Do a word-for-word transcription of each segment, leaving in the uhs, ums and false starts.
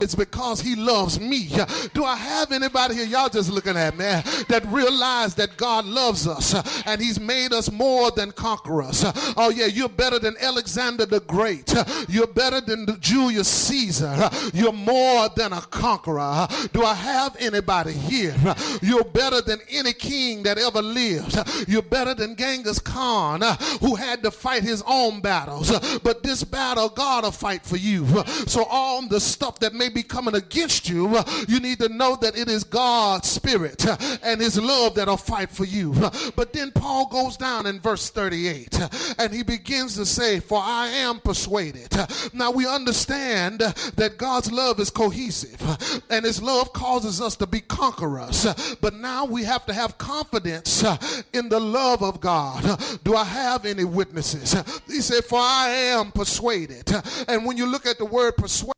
It's because he loves me. Do I have anybody here, y'all just looking at me, that realize that God loves us and he's made us more than conquerors? Oh yeah, you're better than Alexander the Great. You're better than Julius Caesar. You're more than a conqueror. Do I have anybody here? You're better than any king that ever lived. You're better than Genghis Khan, who had to fight his own battles. But this battle, God will fight for you. So all the stuff that may be coming against you, you need to know that it is God's spirit and his love that'll fight for you. But then Paul goes down in verse thirty-eight and he begins to say, for I am persuaded. Now we understand that God's love is cohesive and his love causes us to be conquerors. But now we have to have confidence in the love of God. Do I have any witnesses? He said, for I am persuaded. And when you look at the word persuade,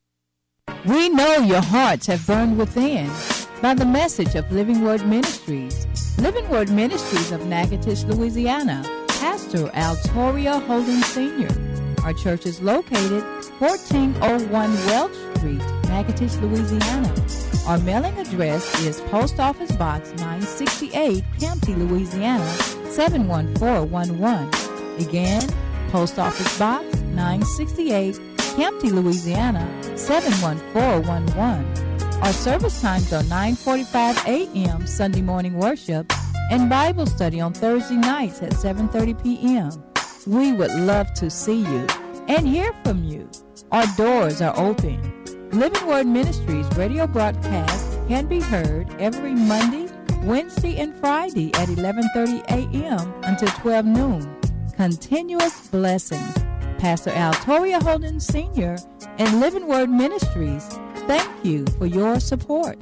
we know your hearts have burned within by the message of Living Word Ministries. Living Word Ministries of Natchitoches, Louisiana. Pastor Altoria Holden Senior Our church is located fourteen oh one Welch Street, Natchitoches, Louisiana. Our mailing address is Post Office Box nine sixty-eight, Campty, Louisiana, seven one four one one. Again, Post Office Box nine sixty-eight, Campty, Louisiana, seven one four one one. Our service times are nine forty-five a.m. Sunday morning worship and Bible study on Thursday nights at seven thirty p.m. We would love to see you and hear from you. Our doors are open. Living Word Ministries radio broadcast can be heard every Monday, Wednesday, and Friday at eleven thirty a.m. until twelve noon. Continuous blessings. Pastor Altoria Holden Senior and Living Word Ministries, thank you for your support.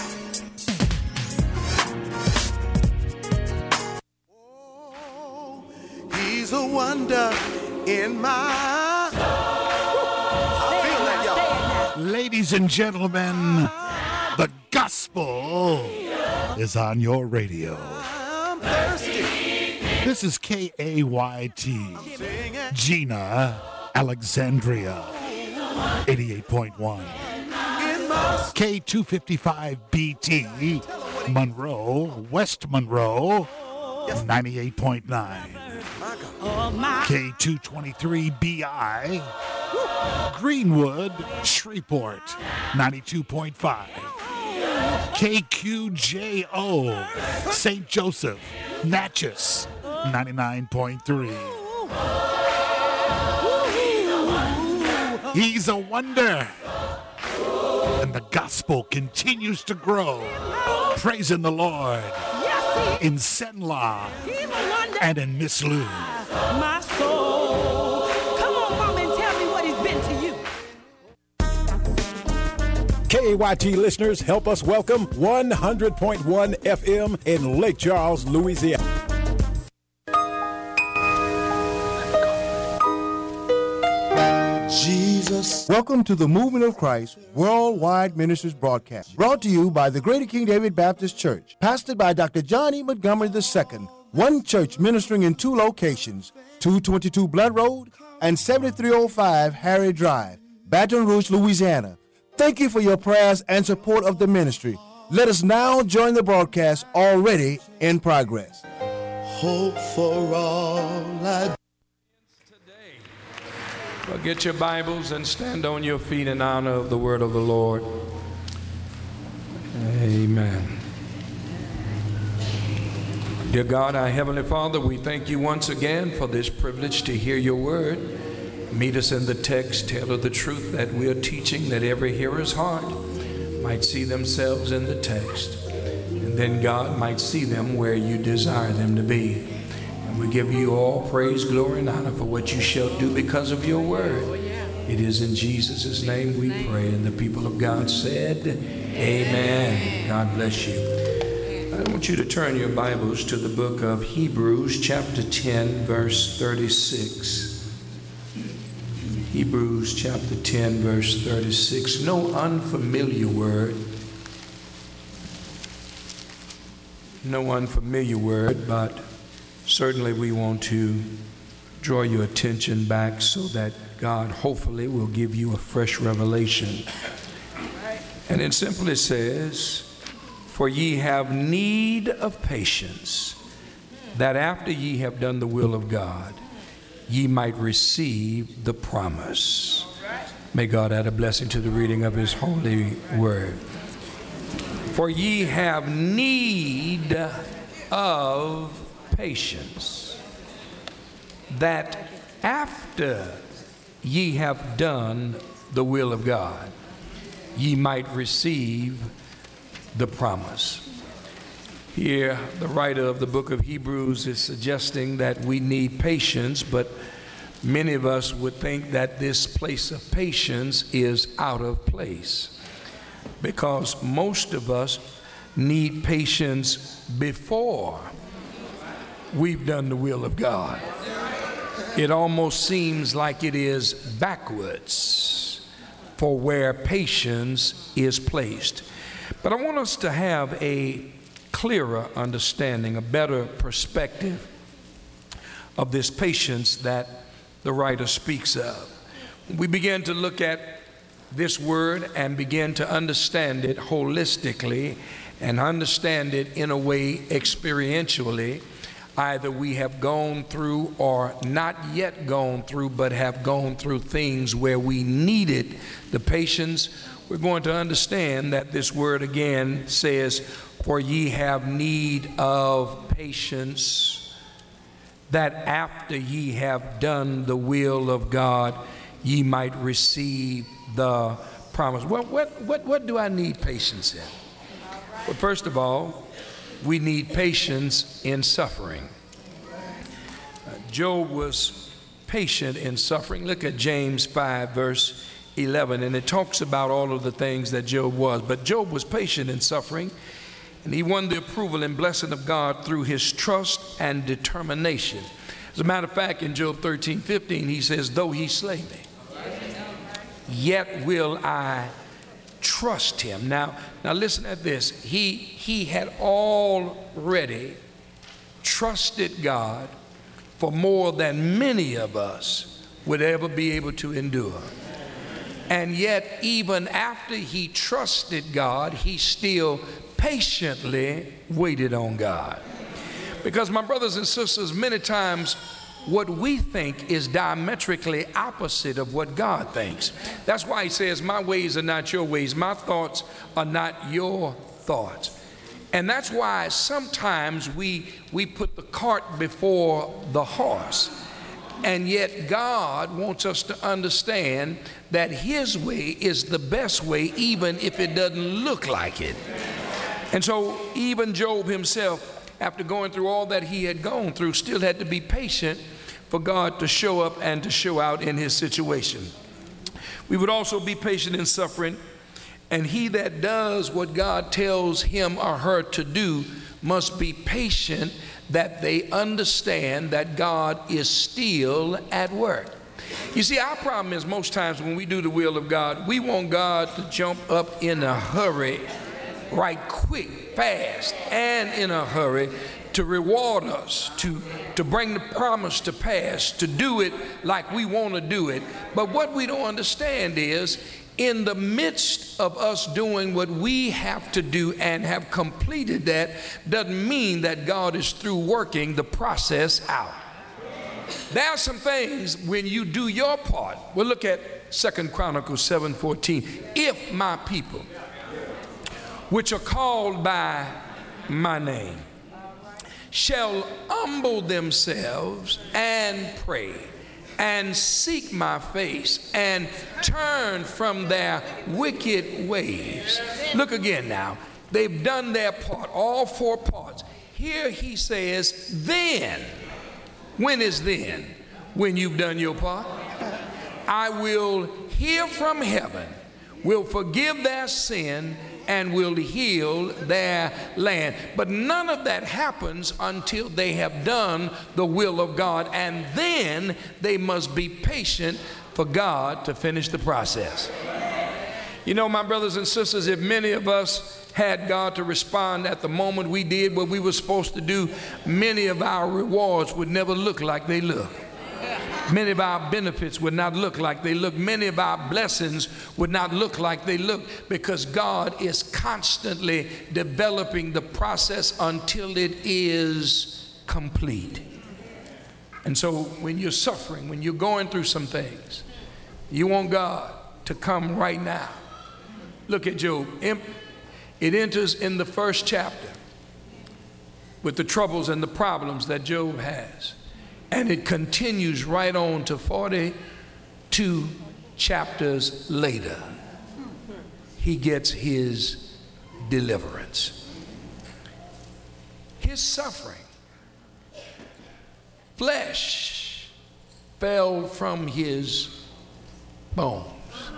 Oh, he's a wonder in my soul. I feel that, y'all. Ladies and gentlemen, the gospel is on your radio. I'm thirsty. This is K A Y T, Gina, Alexandria, eighty-eight point one. K two fifty-five B T, Monroe, West Monroe, ninety-eight point nine. K two twenty-three B I, Greenwood, Shreveport, ninety-two point five. K Q J O, Saint Joseph, Natchez, ninety-nine point three. He's a wonder. And the gospel continues to grow. Praising the Lord in Senla and in Miss Lou. My soul. Come on, Mama, and tell me what he's been to you. K A Y T listeners, help us welcome one hundred point one F M in Lake Charles, Louisiana. Jesus. Welcome to the Movement of Christ Worldwide Ministries broadcast, brought to you by the Greater King David Baptist Church, pastored by Doctor John E. Montgomery the Second, one church ministering in two locations, two twenty-two Blood Road and seventy-three oh five Harry Drive, Baton Rouge, Louisiana. Thank you for your prayers and support of the ministry. Let us now join the broadcast already in progress. Hope for all I Well, get your Bibles and stand on your feet in honor of the word of the Lord. Amen. Dear God, our Heavenly Father, we thank you once again for this privilege to hear your word. Meet us in the text, tell of the truth that we are teaching, that every hearer's heart might see themselves in the text. And then God might see them where you desire them to be. We give you all praise, glory, and honor for what you shall do because of your word. It is in Jesus' name we pray. And the people of God said, amen. God bless you. I want you to turn your Bibles to the book of Hebrews, chapter ten, verse thirty-six. Hebrews, chapter ten, verse thirty-six. No unfamiliar word. No unfamiliar word, but certainly we want to draw your attention back so that God hopefully will give you a fresh revelation And it simply says, for ye have need of patience, that after ye have done the will of God, ye might receive the promise. May God add a blessing to the reading of his holy word. For ye have need of patience, that after ye have done the will of God, ye might receive the promise. Here, the writer of the book of Hebrews is suggesting that we need patience, but many of us would think that this place of patience is out of place, because most of us need patience before we've done the will of God. It almost seems like it is backwards for where patience is placed. But I want us to have a clearer understanding, a better perspective of this patience that the writer speaks of. We begin to look at this word and begin to understand it holistically and understand it in a way experientially. Either we have gone through or not yet gone through, but have gone through things where we needed the patience. We're going to understand that this word again says, for ye have need of patience, that after ye have done the will of God, ye might receive the promise. Well, what, what, what do I need patience in? Well, first of all, we need patience in suffering. Uh, Job was patient in suffering. Look at James five, verse eleven, and it talks about all of the things that Job was. But Job was patient in suffering, and he won the approval and blessing of God through his trust and determination. As a matter of fact, in Job thirteen fifteen, he says, though he slay me, yet will I trust him. Now, now listen at this. He, he had already trusted God for more than many of us would ever be able to endure. And yet, even after he trusted God, he still patiently waited on God. Because, my brothers and sisters, many times what we think is diametrically opposite of what God thinks. That's why he says, my ways are not your ways, my thoughts are not your thoughts. And that's why sometimes we we put the cart before the horse. And yet God wants us to understand that his way is the best way, even if it doesn't look like it. And so even Job himself, after going through all that he had gone through, still had to be patient for God to show up and to show out in his situation. We would also be patient in suffering, and he that does what God tells him or her to do must be patient, that they understand that God is still at work. You see, our problem is most times when we do the will of God, we want God to jump up in a hurry, right quick, fast, and in a hurry to reward us, to, to bring the promise to pass, to do it like we want to do it. But what we don't understand is, in the midst of us doing what we have to do and have completed that, doesn't mean that God is through working the process out. There are some things when you do your part. We'll look at Second Chronicles seven fourteen. If my people, which are called by my name, shall humble themselves and pray and seek my face and turn from their wicked ways. Look again now. They've done their part, all four parts. Here he says, then. When is then? When you've done your part. I will hear from heaven, will forgive their sin, and will heal their land. But none of that happens until they have done the will of God, and then they must be patient for God to finish the process. You know, my brothers and sisters, if many of us had God to respond at the moment we did what we were supposed to do, many of our rewards would never look like they look. Many of our benefits would not look like they look. Many of our blessings would not look like they look, because God is constantly developing the process until it is complete. And so when you're suffering, when you're going through some things, you want God to come right now. Look at Job. It enters in the first chapter with the troubles and the problems that Job has. And it continues right on to forty-two chapters later. He gets his deliverance. His suffering, flesh fell from his bones.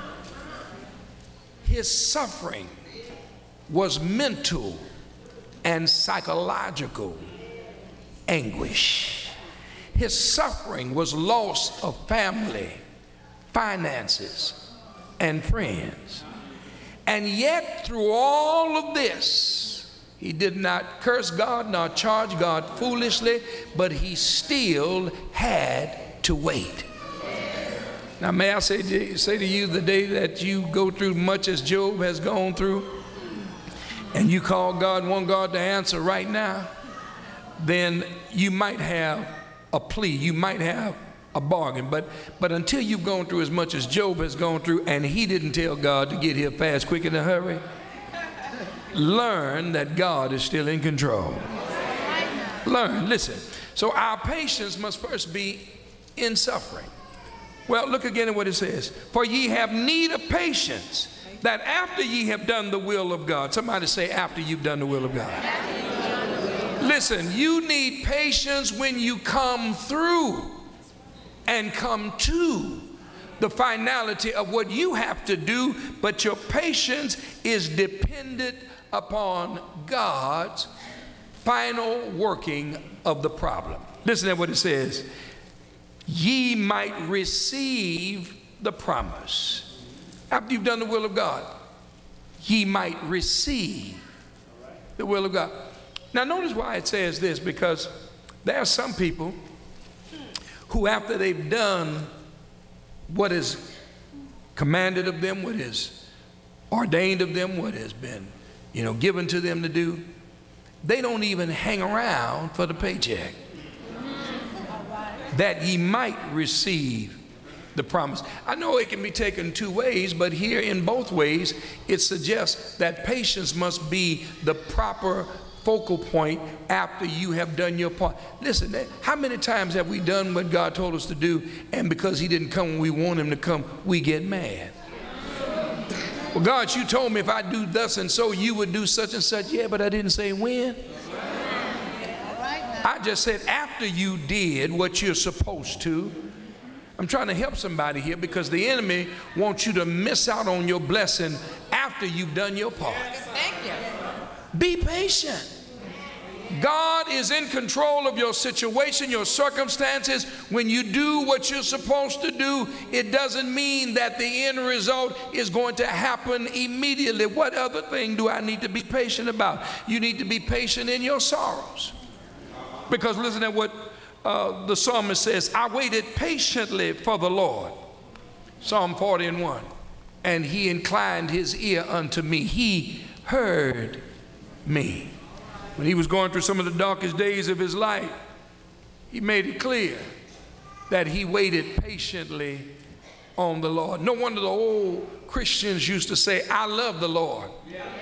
His suffering was mental and psychological anguish. His suffering was loss of family, finances, and friends. And yet, through all of this, he did not curse God nor charge God foolishly, but he still had to wait. Now, may I say to, say to you, the day that you go through much as Job has gone through, and you call God, want God to answer right now, then you might have a plea, you might have a bargain, but but until you've gone through as much as Job has gone through, and he didn't tell God to get here fast, quick, in a hurry, learn that God is still in control. Learn, listen. So our patience must first be in suffering. Well, look again at what it says. For ye have need of patience, that after ye have done the will of God. Somebody say, after you've done the will of God. Listen, you need patience when you come through and come to the finality of what you have to do, but your patience is dependent upon God's final working of the problem. Listen to what it says. Ye might receive the promise. After you've done the will of God, ye might receive the will of God. Now notice why it says this, because there are some people who, after they've done what is commanded of them, what is ordained of them, what has been, you know, given to them to do, they don't even hang around for the paycheck. That ye might receive the promise. I know it can be taken two ways, but here in both ways, it suggests that patience must be the proper focal point after you have done your part. Listen, how many times have we done what God told us to do, and because he didn't come when we want him to come, we get mad? Well, God, you told me if I do thus and so, you would do such and such. Yeah, but I didn't say when. I just said after you did what you're supposed to. I'm trying to help somebody here, because the enemy wants you to miss out on your blessing after you've done your part. Thank you. Be patient. God is in control of your situation, your circumstances. When you do what you're supposed to do, it doesn't mean that the end result is going to happen immediately. What other thing do I need to be patient about? You need to be patient in your sorrows. Because listen to what uh, the psalmist says, I waited patiently for the Lord. Psalm forty and one. And he inclined his ear unto me. He heard me. When he was going through some of the darkest days of his life, he made it clear that he waited patiently on the Lord. No wonder the old Christians used to say, I love the Lord.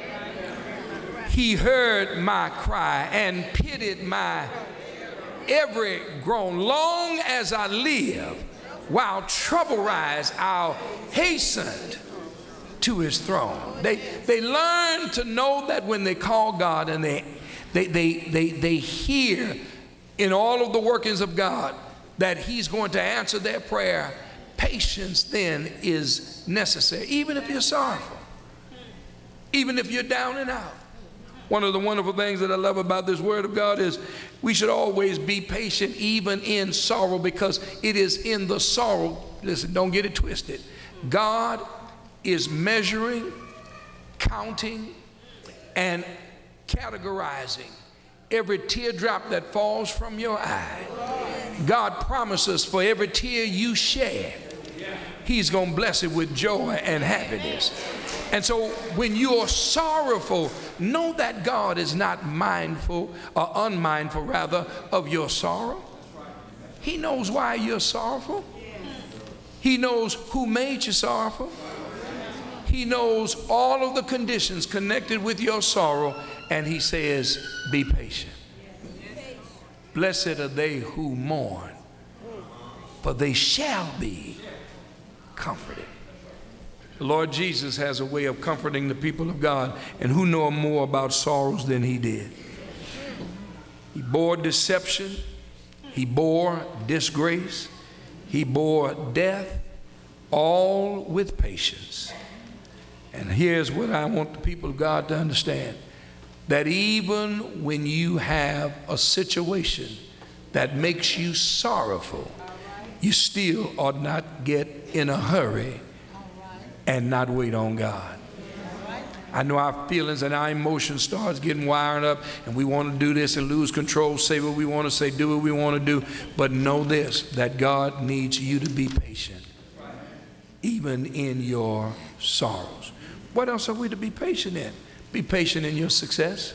He heard my cry and pitied my every groan. Long as I live, while trouble rise, I'll hasten to his throne. They, they learn to know that when they call God and they, they, they, they, they hear in all of the workings of God that he's going to answer their prayer, patience then is necessary, even if you're sorrowful, even if you're down and out. One of the wonderful things that I love about this word of God is we should always be patient even in sorrow, because it is in the sorrow, listen, don't get it twisted, God is measuring, counting, and categorizing every teardrop that falls from your eye. God promises for every tear you shed, he's going to bless it with joy and happiness. And so when you are sorrowful, know that God is not mindful or unmindful rather of your sorrow. He knows why you're sorrowful. He knows who made you sorrowful. He knows all of the conditions connected with your sorrow, and he says, be patient. Blessed are they who mourn, for they shall be comforted. The Lord Jesus has a way of comforting the people of God, and who know more about sorrows than he did. He bore deception, he bore disgrace, he bore death, all with patience. And here's what I want the people of God to understand, that even when you have a situation that makes you sorrowful, you still ought not get in a hurry and not wait on God. I know our feelings and our emotions starts getting wired up, and we want to do this and lose control, say what we want to say, do what we want to do. But know this, that God needs you to be patient, even in your sorrows. What else are we to be patient in? Be patient in your success.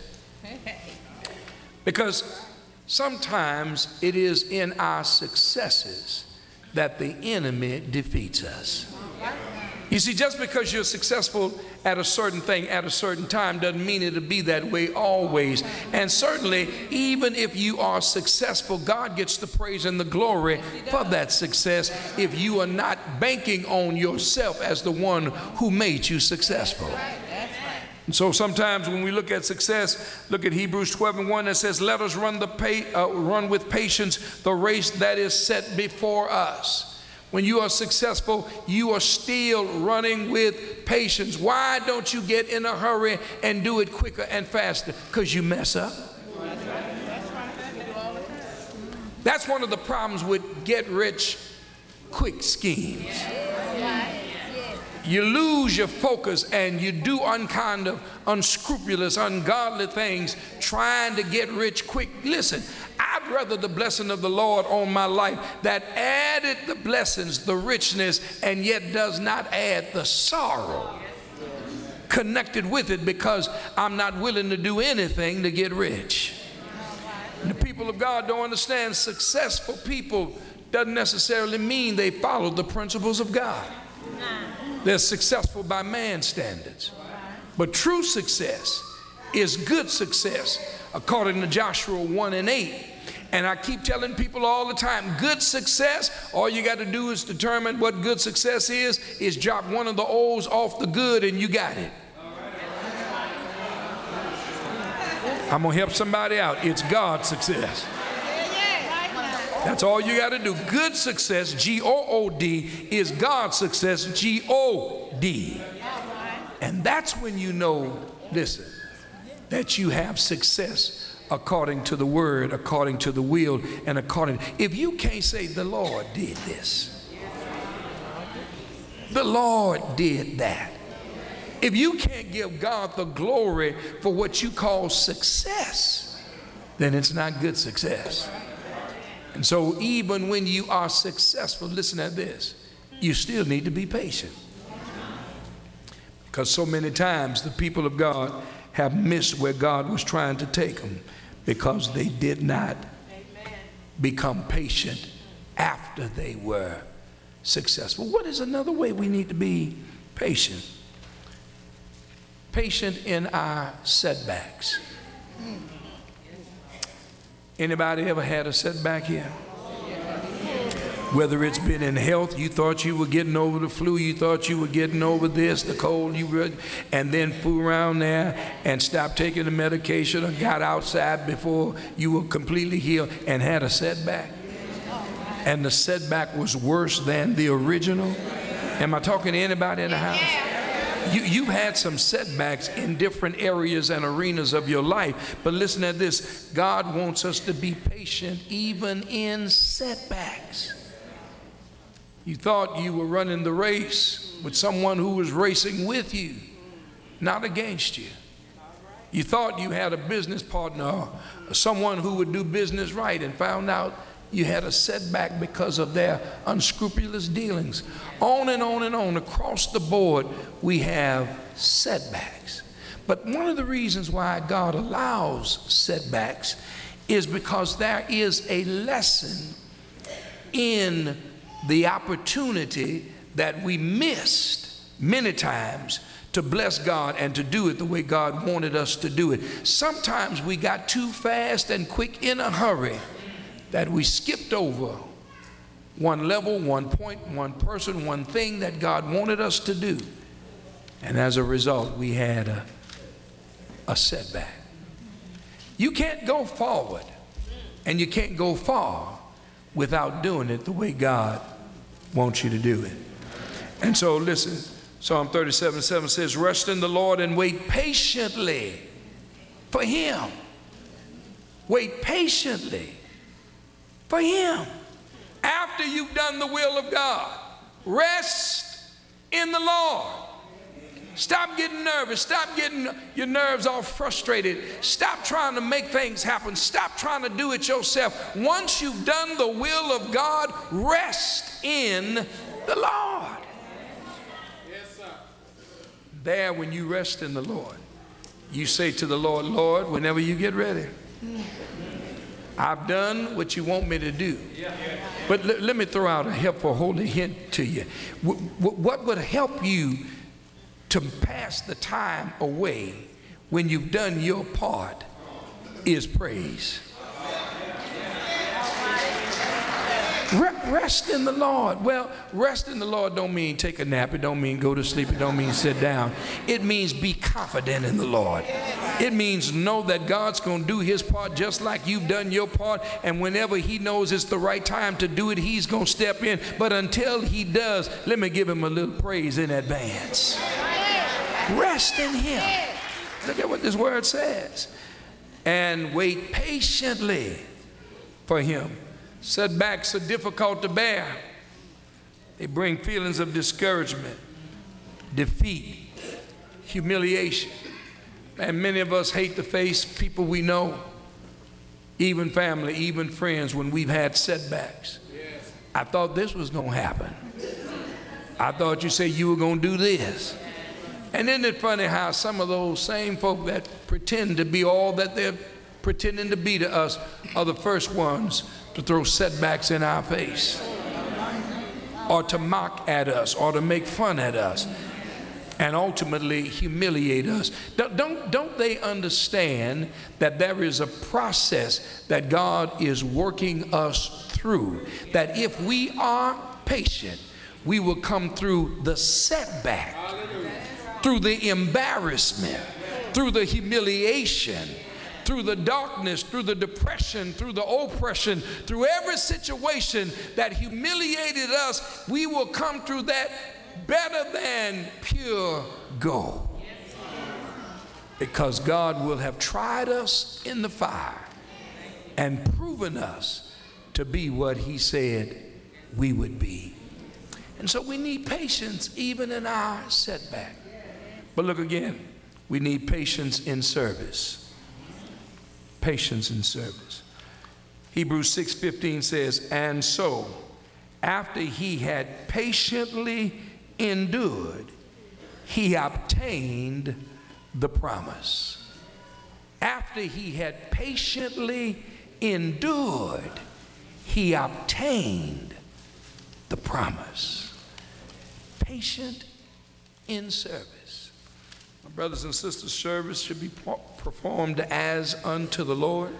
Because sometimes it is in our successes that the enemy defeats us. You see, just because you're successful at a certain thing at a certain time doesn't mean it'll be that way always. And certainly, even if you are successful, God gets the praise and the glory for that success if you are not banking on yourself as the one who made you successful. And so sometimes when we look at success, look at Hebrews twelve and one that says, let us run, the pay, uh, run with patience the race that is set before us. When you are successful, you are still running with patience. Why don't you get in a hurry and do it quicker and faster? Because you mess up. That's one of the problems with get rich quick schemes. You lose your focus and you do unkind of unscrupulous, ungodly things trying to get rich quick. Listen, I'd rather the blessing of the Lord on my life that added the blessings, the richness, and yet does not add the sorrow connected with it, because I'm not willing to do anything to get rich. And the people of God don't understand successful people doesn't necessarily mean they follow the principles of God. They're successful by man's standards. But true success is good success, according to Joshua one and eight. And I keep telling people all the time, good success, all you got to do is determine what good success is, is drop one of the O's off the good and you got it. I'm going to help somebody out. It's God's success. That's all you got to do. Good success, G O O D, is God's success, G O D. And that's when you know, listen, that you have success according to the word, according to the will, and according. If you can't say the Lord did this, the Lord did that. If you can't give God the glory for what you call success, then it's not good success. And so even when you are successful, listen at this, you still need to be patient. Because so many times the people of God have missed where God was trying to take them because they did not become patient after they were successful. What is another way we need to be patient? Patient in our setbacks. Anybody ever had a setback here? Whether it's been in health, you thought you were getting over the flu, you thought you were getting over this, the cold, you were, and then flew around there and stopped taking the medication or got outside before you were completely healed and had a setback. And the setback was worse than the original. Am I talking to anybody in the house? You, you've had some setbacks in different areas and arenas of your life, but listen to this. God wants us to be patient even in setbacks. You thought you were running the race with someone who was racing with you, not against you. You thought you had a business partner or someone who would do business right, and found out you had a setback because of their unscrupulous dealings. On and on and on, across the board, we have setbacks. But one of the reasons why God allows setbacks is because there is a lesson in the opportunity that we missed many times to bless God and to do it the way God wanted us to do it. Sometimes we got too fast and quick in a hurry that we skipped over one level, one point, one person, one thing that God wanted us to do. And as a result, we had a, a setback. You can't go forward and you can't go far without doing it the way God wants you to do it. And so listen, Psalm thirty-seven seven says, rest in the Lord and wait patiently for him. Wait patiently for him. After you've done the will of God, rest in the Lord. Stop getting nervous. Stop getting your nerves all frustrated. Stop trying to make things happen. Stop trying to do it yourself. Once you've done the will of God, rest in the Lord. Yes, sir. There, when you rest in the Lord, you say to the Lord, Lord, whenever you get ready, I've done what you want me to do. But l- let me throw out a helpful holy hint to you. W- w- what would help you to pass the time away when you've done your part is praise. Rest in the Lord. Well, rest in the Lord don't mean take a nap. It don't mean go to sleep. It don't mean sit down. It means be confident in the Lord. It means know that God's going to do his part just like you've done your part. And whenever he knows it's the right time to do it, he's going to step in. But until he does, let me give him a little praise in advance. Rest in him. Look at what this word says. And wait patiently for him. Setbacks are difficult to bear. They bring feelings of discouragement, defeat, humiliation. And many of us hate to face people we know, even family, even friends, when we've had setbacks. I thought this was going to happen. I thought you said you were going to do this. And isn't it funny how some of those same folk that pretend to be all that they're pretending to be to us are the first ones to throw setbacks in our face, or to mock at us, or to make fun at us, and ultimately humiliate us. Don't, don't, don't they understand that there is a process that God is working us through, that if we are patient, we will come through the setback, through the embarrassment, through the humiliation, through the darkness, through the depression, through the oppression, through every situation that humiliated us, we will come through that better than pure gold. Because God will have tried us in the fire and proven us to be what he said we would be. And so we need patience even in our setback. But look again, we need patience in service. Patience in service. Hebrews six fifteen says, and so after he had patiently endured, he obtained the promise. After he had patiently endured, he obtained the promise. Patient in service. My brothers and sisters, service should be performed as unto the Lord.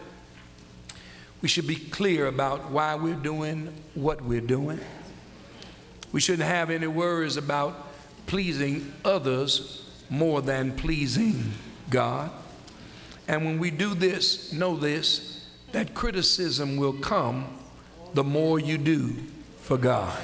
We should be clear about why we're doing what we're doing. We shouldn't have any worries about pleasing others more than pleasing God. And when we do this, know this, that criticism will come the more you do for God.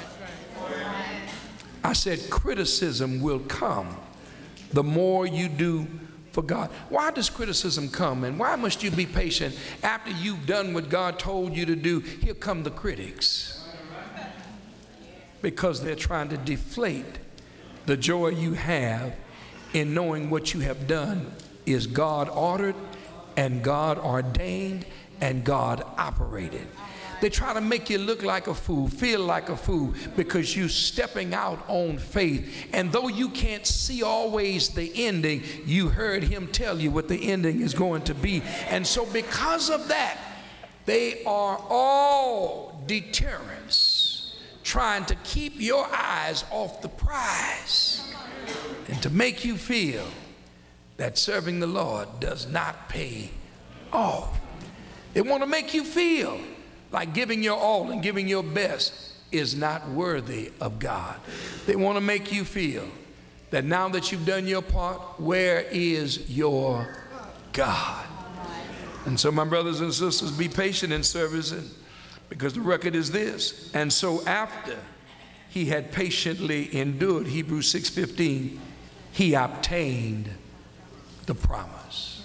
I said criticism will come the more you do for God. Why does criticism come, and why must you be patient? After you've done what God told you to do, here come the critics. Because they're trying to deflate the joy you have in knowing what you have done is God ordered and God ordained and God operated. They try to make you look like a fool, feel like a fool, because you're stepping out on faith. And though you can't see always the ending, you heard him tell you what the ending is going to be. And so because of that, they are all deterrents, trying to keep your eyes off the prize and to make you feel that serving the Lord does not pay off. They want to make you feel like giving your all and giving your best is not worthy of God. They want to make you feel that now that you've done your part, where is your God? And so, my brothers and sisters, be patient in service, and because the record is this. And so after he had patiently endured, Hebrews six fifteen, he obtained the promise.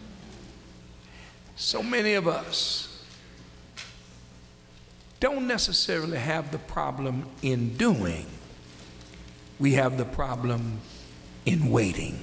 So many of us don't necessarily have the problem in doing. We have the problem in waiting.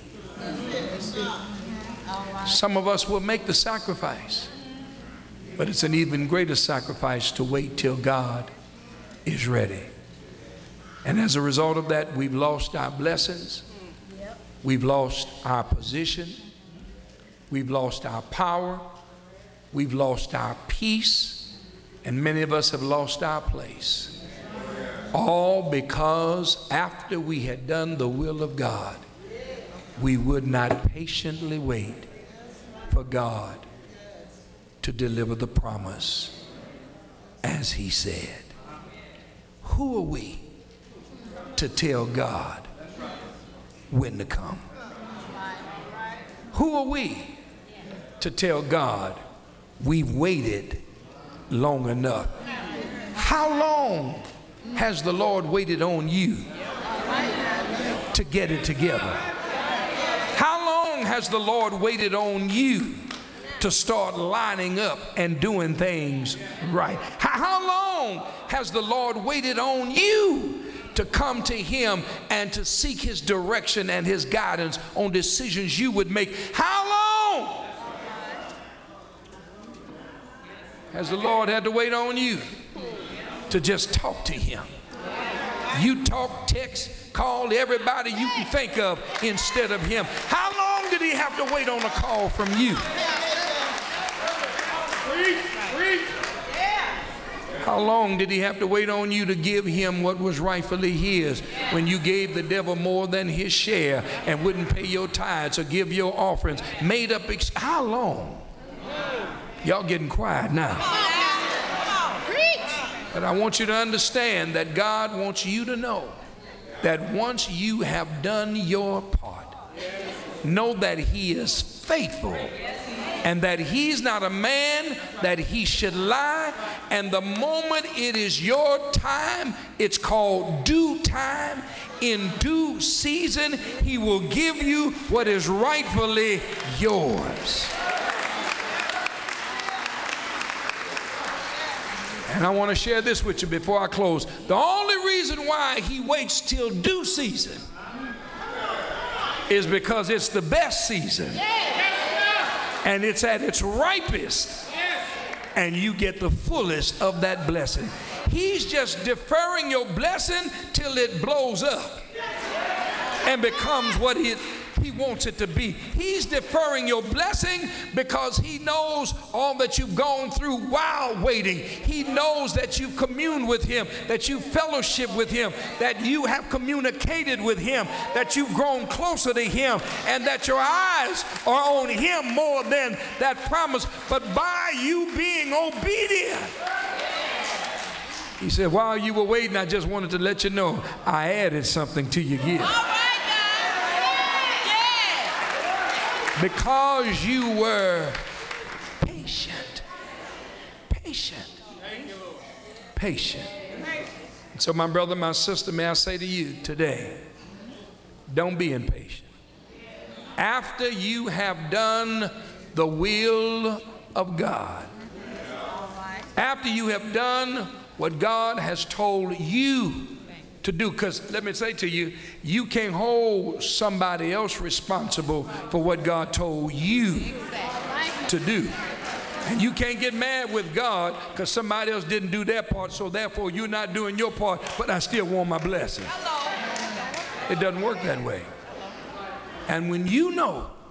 Some of us will make the sacrifice, but it's an even greater sacrifice to wait till God is ready. And as a result of that, we've lost our blessings. We've lost our position. We've lost our power. We've lost our peace. And many of us have lost our place. All because after we had done the will of God, we would not patiently wait for God to deliver the promise as he said. Who are we to tell God when to come? Who are we to tell God we've waited long enough? How long has the Lord waited on you to get it together? How long has the Lord waited on you to start lining up and doing things right? How long has the Lord waited on you to come to him and to seek his direction and his guidance on decisions you would make? How long has the Lord had to wait on you to just talk to him? You talk, text, call everybody you can think of instead of him. How long did he have to wait on a call from you? How long did he have to wait on you to give him what was rightfully his when you gave the devil more than his share and wouldn't pay your tithes or give your offerings? Made up, ex- how long? Y'all getting quiet now. But I want you to understand that God wants you to know that once you have done your part, know that he is faithful and that he's not a man that he should lie. And the moment it is your time, it's called due time. In due season, he will give you what is rightfully yours. And I want to share this with you before I close. The only reason why he waits till due season is because it's the best season. And it's at its ripest. And you get the fullest of that blessing. He's just deferring your blessing till it blows up and becomes what it he wants it to be. He's deferring your blessing because he knows all that you've gone through while waiting. He knows that you've communed with him, that you've fellowship with him, that you have communicated with him, that you've grown closer to him, and that your eyes are on him more than that promise. But by you being obedient, he said, while you were waiting, I just wanted to let you know I added something to your gift. Because you were patient. Patient. Patient. So my brother, my sister, may I say to you today, don't be impatient. After you have done the will of God, after you have done what God has told you to do, because let me say to you, you can't hold somebody else responsible for what God told you to do. And you can't get mad with God because somebody else didn't do their part, so therefore you're not doing your part, but I still want my blessing. It doesn't work that way. And when you know